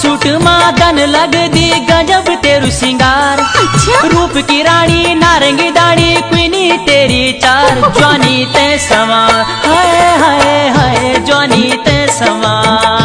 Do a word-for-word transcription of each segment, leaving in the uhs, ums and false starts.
Suit Madan लग दी गजब तेरू सिंगार। अच्छा? रूप की रानी नारंगी दाढ़ी क्वीनी तेरी चार। जवानी ते समा हाय हाय हाय जवानी ते समा।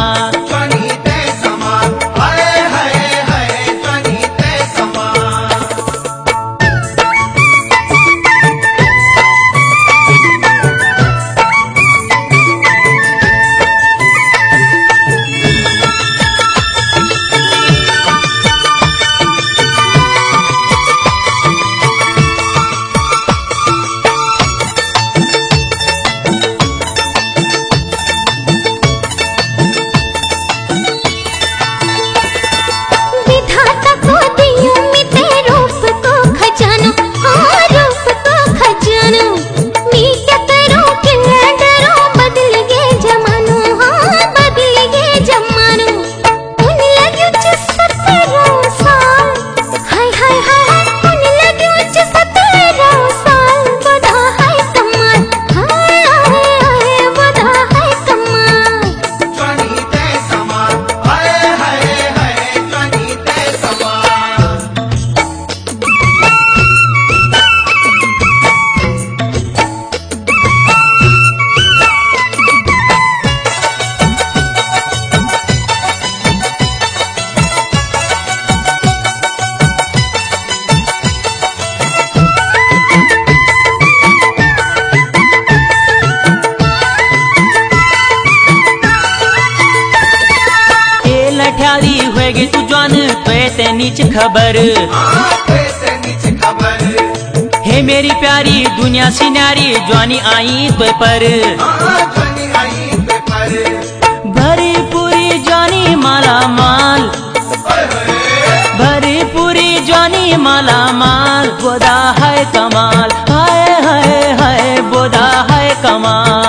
तू जवान पे नीच खबर हे मेरी प्यारी दुनिया सी न्यारी जवानी आई तो पर भरी पूरी जवानी माला माल भरी पूरी जवानी माला माल बोदा है कमाल हाय हाय हाय बोदा है कमाल।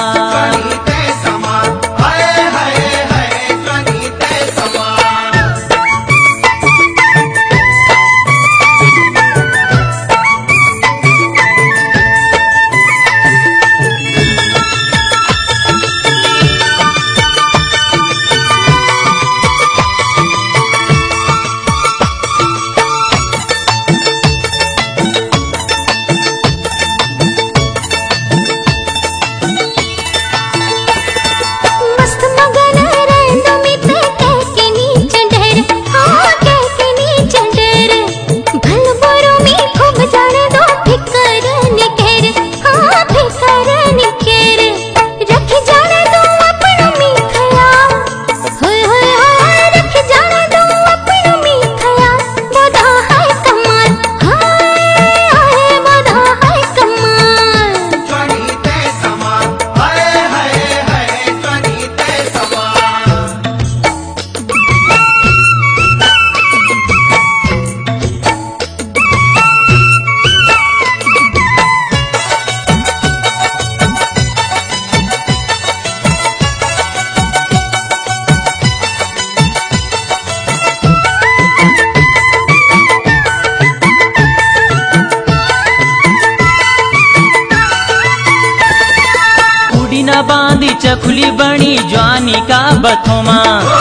बांधी चखुली बनी जवानी का बथोमा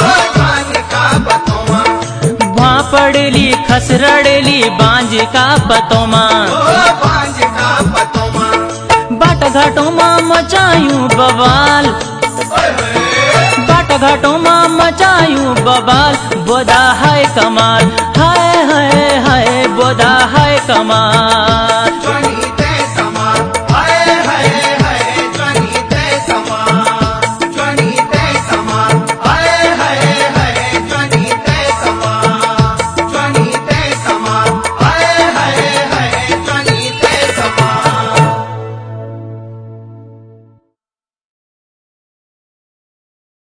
वहाँ पड़ली खसरड़ली बांझ का पतोमा बाट घाटों माँ मचायूं बवाल बाट घाटों माँ मचायूं बवाल बोदा है कमाल हाय हाय हाय बोदा है कमाल।